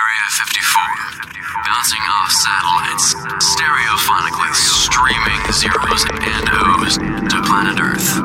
Area 54, bouncing off satellites, stereophonically streaming zeros and O's to planet Earth.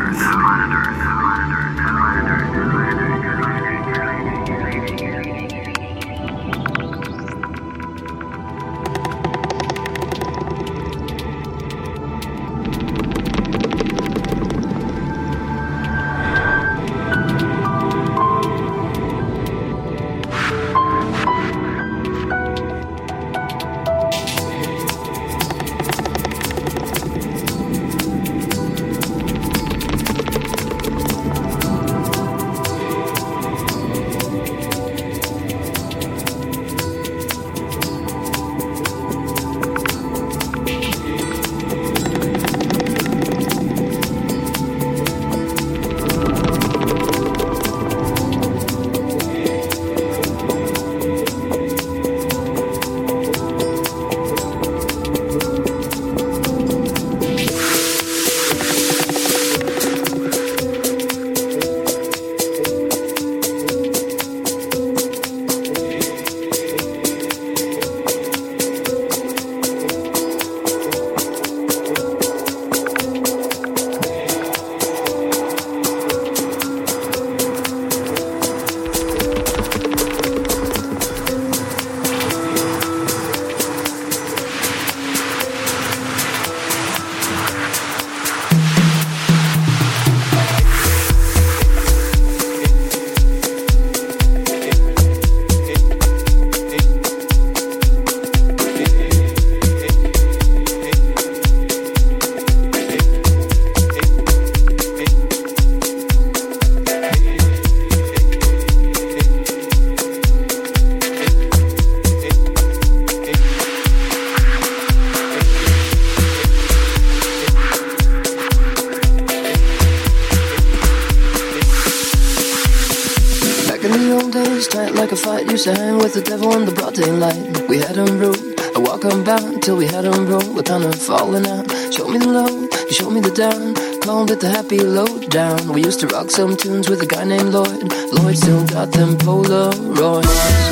Used to hang with the devil in the broad daylight. We had him rude, I walk on bound till we had him roll. We're kind of falling out. Show me the low, you show me the down. Called it the happy low down. We used to rock some tunes with a guy named Lloyd. Lloyd still got them Polaroids.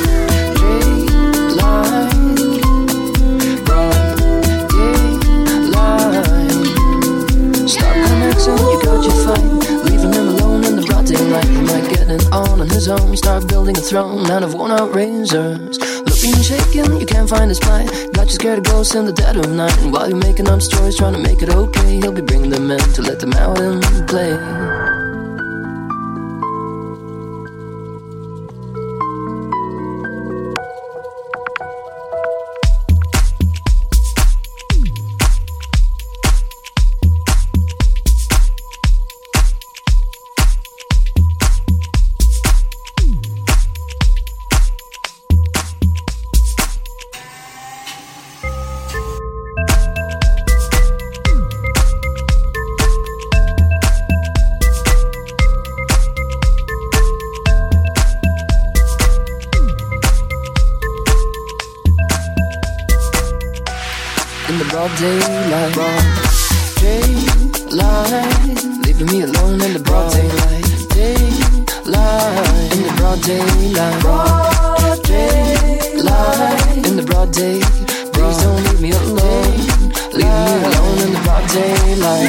Stop connecting, you got your fight. Leaving him alone in the broad daylight. He might get it on his own. Start building a throne out of worn out razors. Looking and shaking, you can't find his plight. Got you scared of ghosts in the dead of night. And while you're making up stories trying to make it okay, he'll be bringing them in to let them out and play. Daylight, leaving me alone in the broad daylight. Daylight, in the broad daylight. Broad daylight, in the broad day. Please don't leave me alone. Leave me alone in the broad daylight.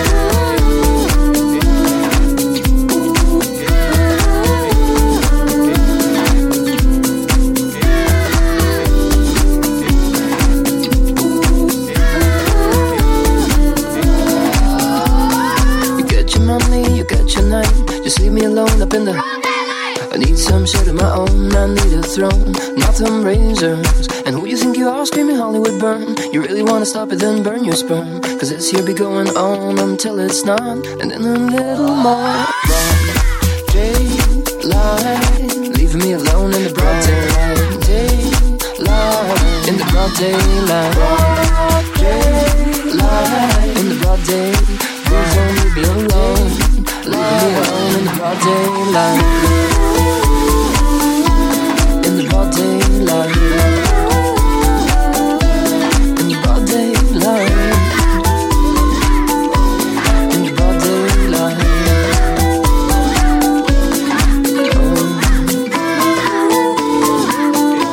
Just leave me alone up in the I need some shit of my own. I need a throne, not them razors. And who you think you are screaming Hollywood burn? You really wanna stop it, then burn your sperm. Cause this here be going on until it's not. And then a little more daylight, leaving me alone in the broad daylight. Daylight, in the broad daylight. Daylight, in the broad day. Please don't leave me alone. Leave me alone in the broad daylight. In the broad daylight. In the broad daylight. In the broad daylight. Oh.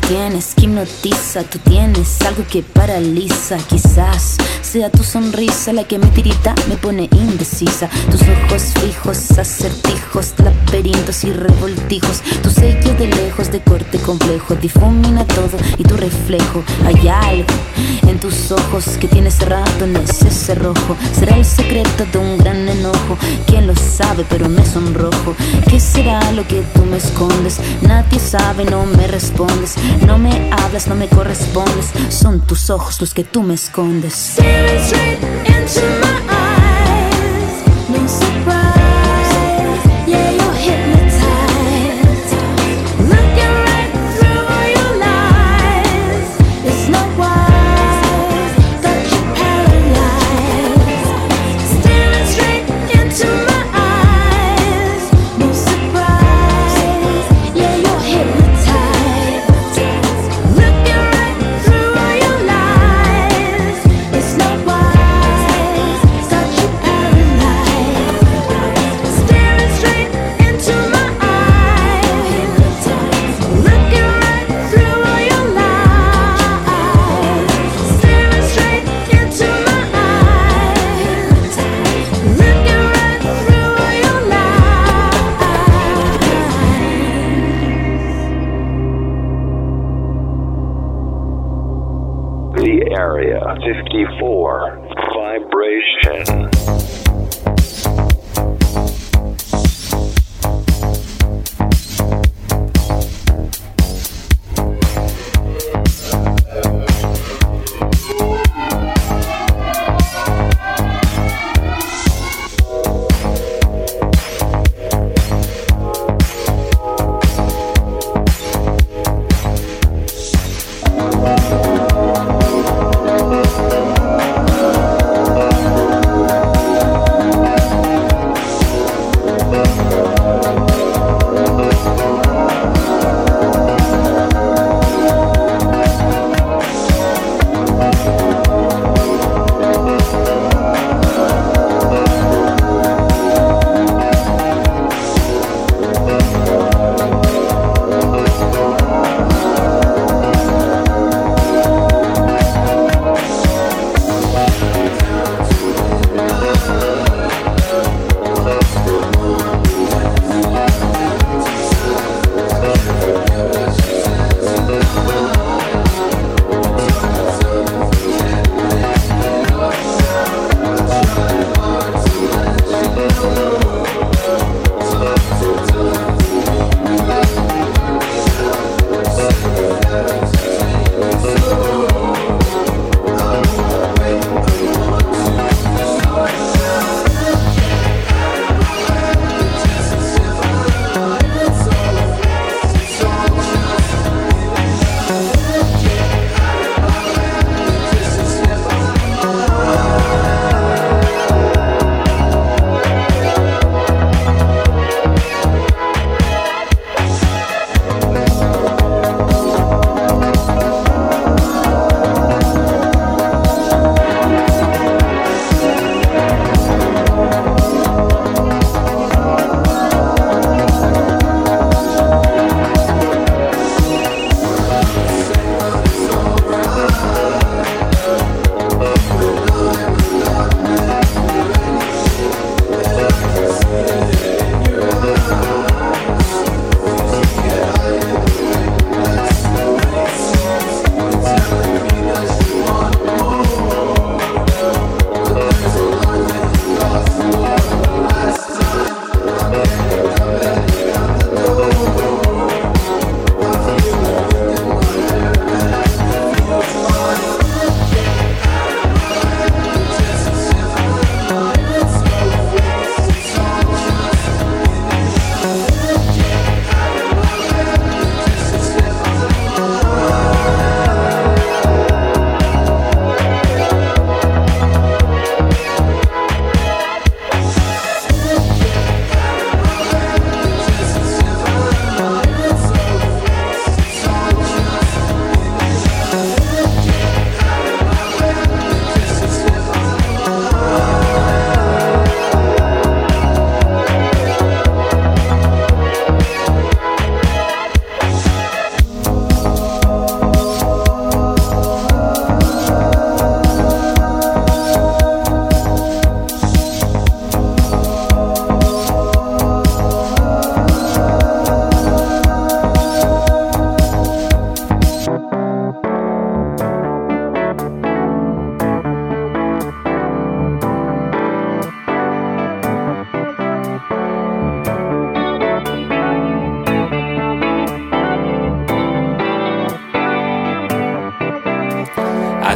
tienes que hipnotiza. Tú tienes algo que paraliza. Quizás sea tu sonrisa la que me tirita, me pone indecisa. Tus ojos fijos, acertijos, laberintos y revoltijos. Tu sello de lejos, de corte complejo, difumina todo y tu reflejo. Hay algo en tus ojos que tienes ratones, ese rojo. Será el secreto de un gran enojo. ¿Quién lo sabe? Pero me sonrojo. ¿Qué será lo que tú me escondes? Nadie sabe, no me respondes. No me hablas, no me correspondes. Son tus ojos los que tú me escondes. Staring straight into my eyes, no surprise, yeah, you're hypnotized. Looking right through your lies, it's not wise, got you paralyzed. Staring straight into my eyes, no surprise, yeah, you're hypnotized. Looking right through your lies, it's not wise, got you paralyzed. Staring straight into my eyes, looking right through your lies. Staring straight into my eyes, looking right through your lies. The Area 54 vibration.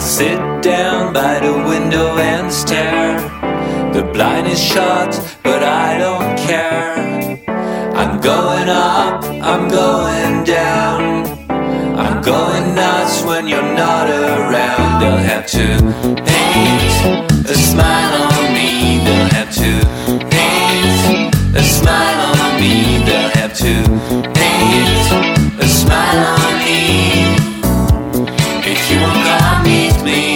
sit down by the window and stare. The blind is shut, but I don't care. I'm going up, I'm going down. I'm going nuts when you're not around. They'll have to paint a smile on me. They'll have to paint a smile on me. They'll have to paint a smile on me. If you won't come meet me.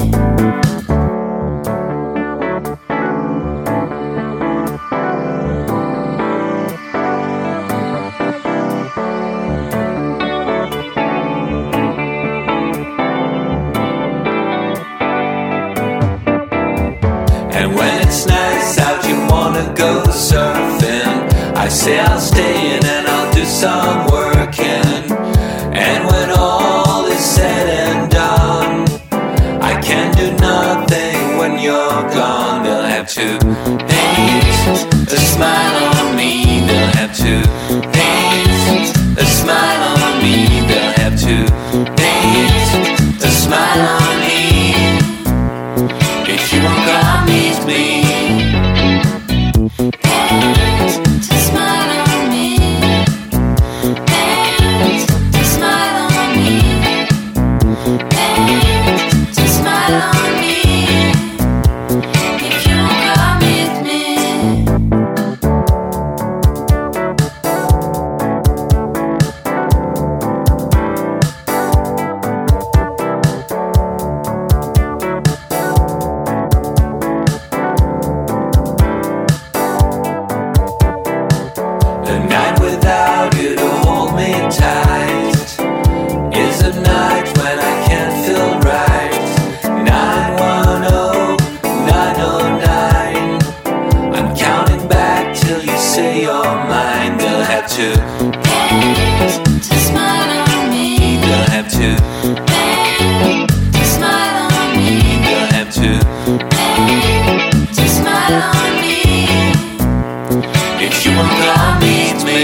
And when it's nice out, you wanna go surfing. I say I'll stay in and I'll do some working. And when all is said and done, I can do nothing when you're gone. They'll have to paint a smile on me. They'll have to paint a smile on me. They'll have to paint a smile on me. If you won't come meet me. Paint a smile on me. Paint a smile on me. Paint a smile on me. If you won't come meet me. A night without you to hold me tight is a night when I can't feel right. 910, 909. I'm counting back till you say you're mine. They'll have to paint a smile on me. They'll have to paint a smile on me. They'll have to paint a smile on me. If you won't come meet me,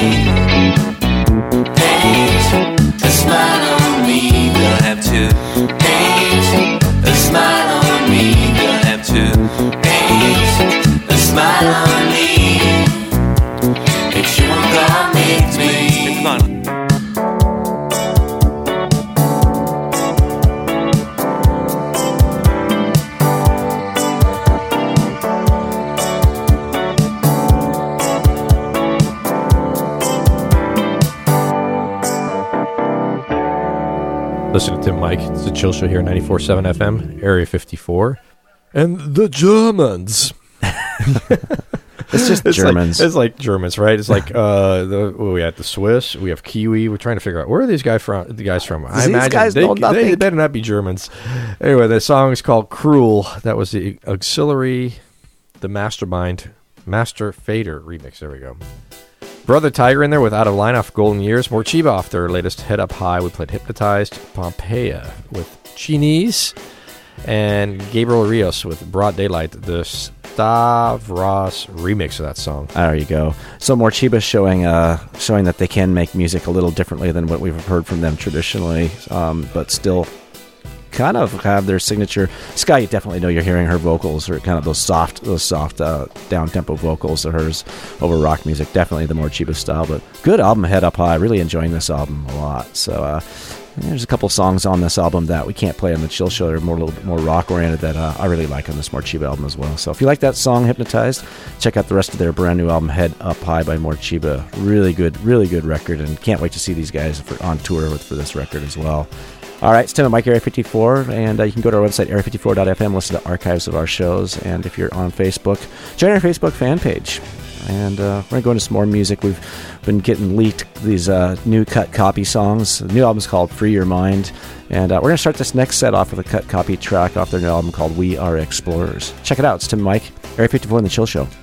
paint a smile on me. They'll have to paint a smile on me. They'll have to paint a smile on me. If you won't come meet me. Come on. Listen to Tim Mike. It's the Chill Show here, 94.7 FM, Area 54. And the Germans. It's just Germans. It's like Germans, right? It's like we have the Swiss, we have Kiwi. We're trying to figure out where are these guys from. I imagine guys they know nothing. They better not be Germans. Anyway, the song is called "Cruel." That was the auxiliary, the Mastermind, Master Fader remix. There we go. Brother Tiger in there with Out of Line off Golden Years. Morcheeba off their latest Head Up High. We played Hypnotized. Pompeia with Chinese. And Gabriel Rios with Broad Daylight. The Stavros remix of that song. There you go. So Morcheeba showing that they can make music a little differently than what we've heard from them traditionally, but still kind of have their signature. Sky, you definitely know you're hearing her vocals, or kind of those soft down-tempo vocals of hers over rock music. Definitely the Morcheeba style, but good album, Head Up High. Really enjoying this album a lot. So there's a couple songs on this album that we can't play on the Chill Show. They're a little bit more rock-oriented that I really like on this Morcheeba album as well. So if you like that song, Hypnotized, check out the rest of their brand new album, Head Up High by Morcheeba. Really good record, and can't wait to see these guys on tour for this record as well. All right, it's Tim and Mike, Area 54, and you can go to our website, area54.fm, listen to archives of our shows, and if you're on Facebook, join our Facebook fan page. And we're going to go into some more music. We've been getting leaked these new cut copy songs. The new album's called Free Your Mind, and we're going to start this next set off with a cut copy track off their new album called We Are Explorers. Check it out. It's Tim and Mike, Area 54 in the Chill Show.